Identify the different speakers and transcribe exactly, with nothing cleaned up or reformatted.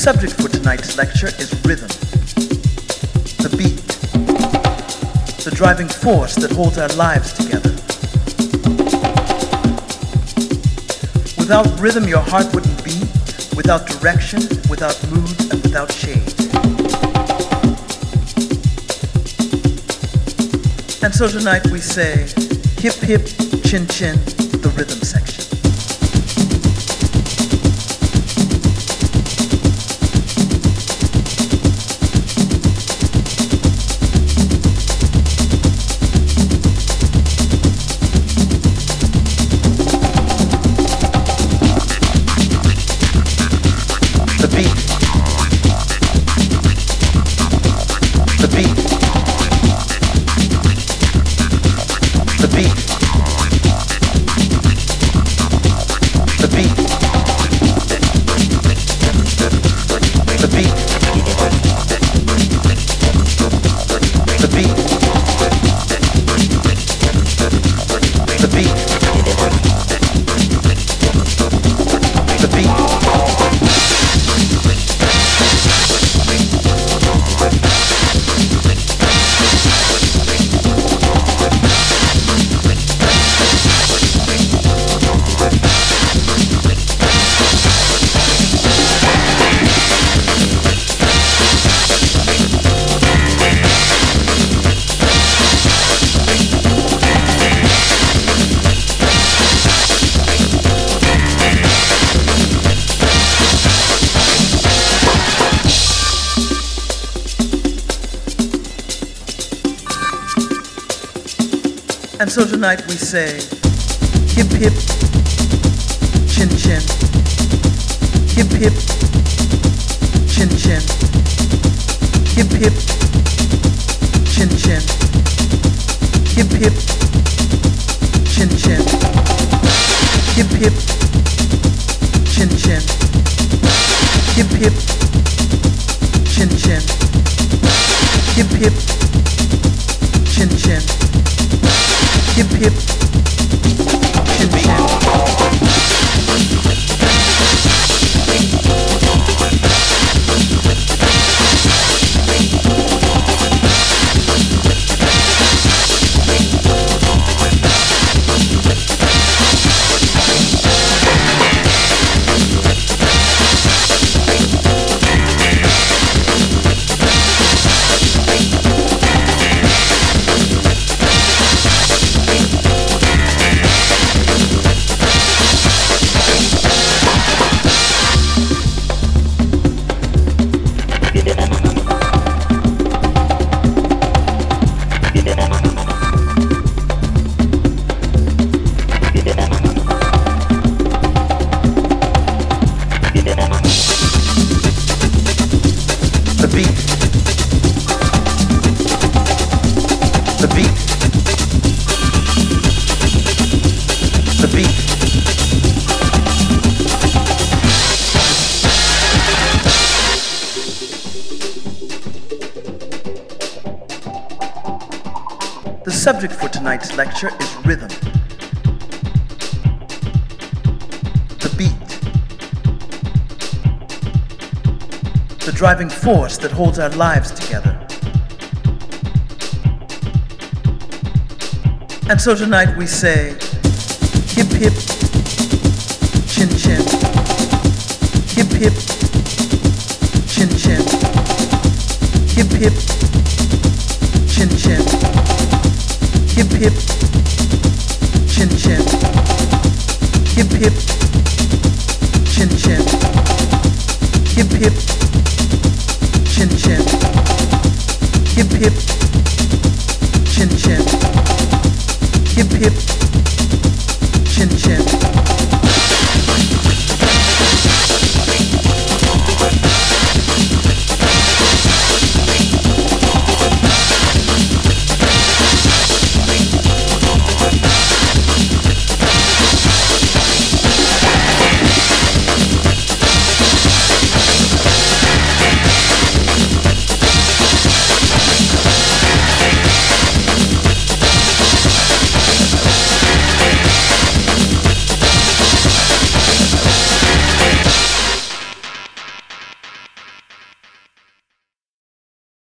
Speaker 1: subject for tonight's lecture is rhythm, the beat, the driving force that holds our lives together. Without rhythm, your heart wouldn't beat, without direction, without mood, and without shade. And so tonight we say, hip hip, chin chin, the rhythm section. And so tonight we say, hip hip, chin chin, hip hip, chin chin, hip hip, chin chin, hip hip, chin chin, hip hip, chin chin, hip hip, chin chin, hip hip, chin chin. Hip hip, chin chin. The subject for tonight's lecture is rhythm, the beat, the driving force that holds our lives together. And so tonight we say, hip hip, chin chin, hip hip, chin chin, hip hip, chin chin. Hip hip, chin chin, hip hip, chin chin, hip hip, chin chin, hip hip, chin chin, hip hip, chin chin.